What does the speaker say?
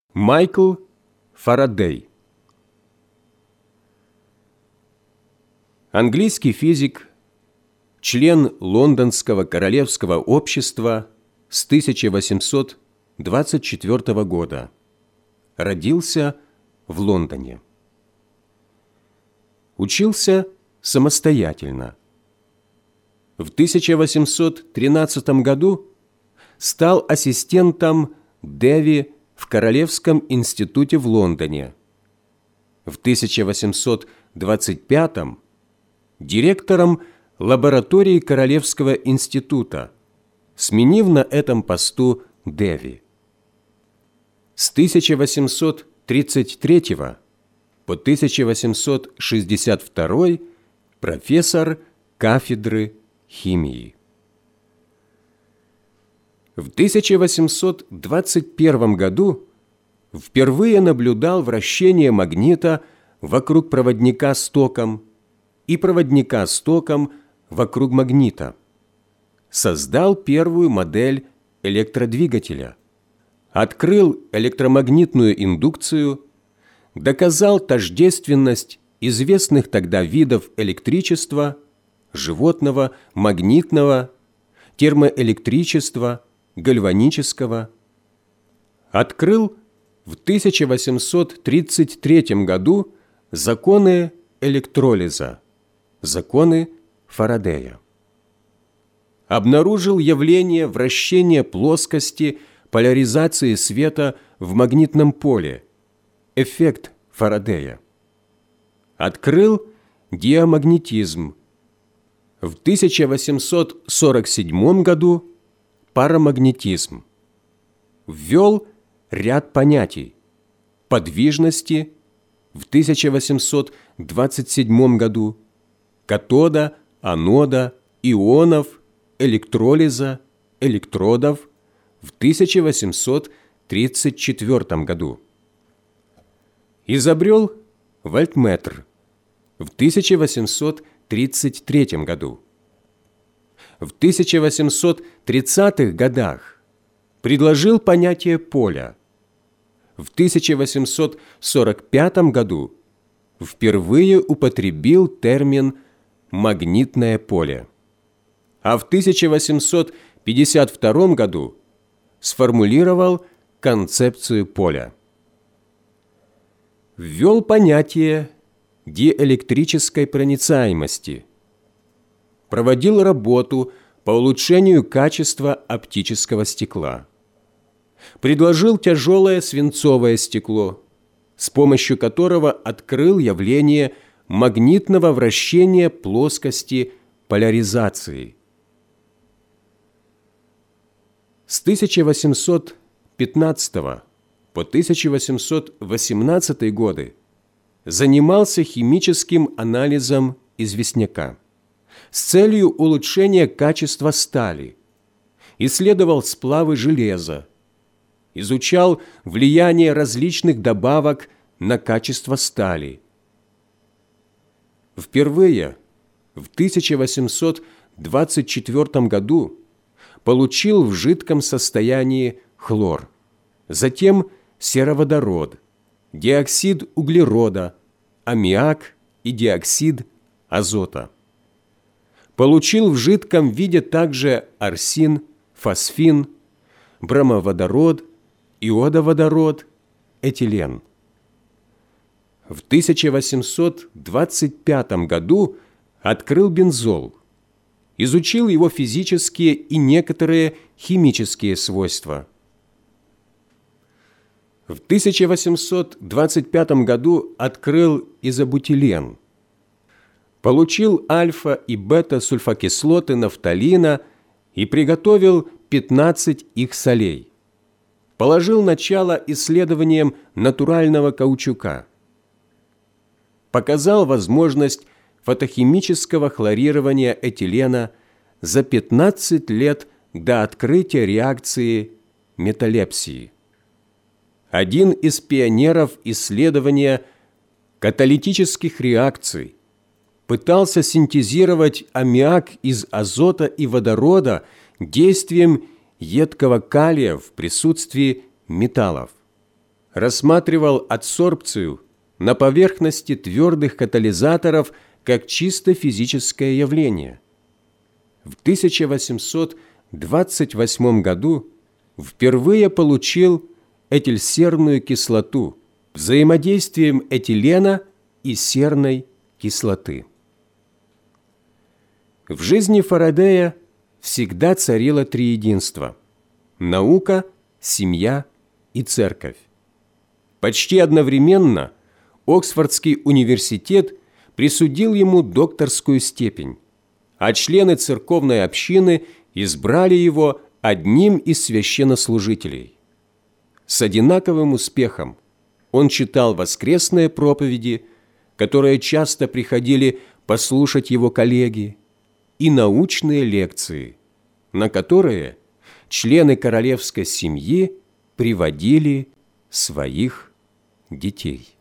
Майкл Фарадей. Английский физик, член Лондонского королевского общества с 1824 года. Родился в Лондоне. Учился самостоятельно. В 1813 году стал ассистентом Дэви в Королевском институте в Лондоне. В 1825 директором лаборатории Королевского института, сменив на этом посту Дэви. С 1833 по 1862 профессор кафедры химии. В 1821 году впервые наблюдал вращение магнита вокруг проводника с током и проводника с током вокруг магнита. Создал первую модель электродвигателя, открыл электромагнитную индукцию, доказал тождественность известных тогда видов электричества, животного, магнитного, термоэлектричества, гальванического. Открыл в 1833 году законы электролиза, законы Фарадея. Обнаружил явление вращения плоскости поляризации света в магнитном поле, эффект Фарадея. Открыл диамагнетизм. В 1847 году парамагнетизм. Ввел ряд понятий подвижности в 1827 году, катода, анода, ионов, электролиза, электродов в 1834 году. Изобрел вольтметр в 1833 году. В 1830-х годах предложил понятие поля. В 1845 году впервые употребил термин «магнитное поле», а в 1852 году сформулировал концепцию поля. Ввел понятие диэлектрической проницаемости, проводил работу по улучшению качества оптического стекла, предложил тяжелое свинцовое стекло, с помощью которого открыл явление магнитного вращения плоскости поляризации. С 1815 по 1818 годы занимался химическим анализом известняка с целью улучшения качества стали, исследовал сплавы железа, изучал влияние различных добавок на качество стали. Впервые в 1824 году получил в жидком состоянии хлор, затем сероводород, диоксид углерода, аммиак и диоксид азота. Получил в жидком виде также арсин, фосфин, бромоводород, иодоводород, этилен. В 1825 году открыл бензол, изучил его физические и некоторые химические свойства. В 1825 году открыл изобутилен, получил альфа- и бета-сульфокислоты нафталина и приготовил 15 их солей. Положил начало исследованиям натурального каучука. Показал возможность фотохимического хлорирования этилена за 15 лет до открытия реакции металепсии. Один из пионеров исследования каталитических реакций, пытался синтезировать аммиак из азота и водорода действием едкого калия в присутствии металлов. рассматривал адсорбцию на поверхности твердых катализаторов как чисто физическое явление. В 1828 году впервые получил этильсерную кислоту взаимодействием этилена и серной кислоты. В жизни Фарадея всегда царило триединство – наука, семья и церковь. Почти одновременно Оксфордский университет присудил ему докторскую степень, а члены церковной общины избрали его одним из священнослужителей. С одинаковым успехом он читал воскресные проповеди, которые часто приходили послушать его коллеги, и научные лекции, на которые члены королевской семьи приводили своих детей.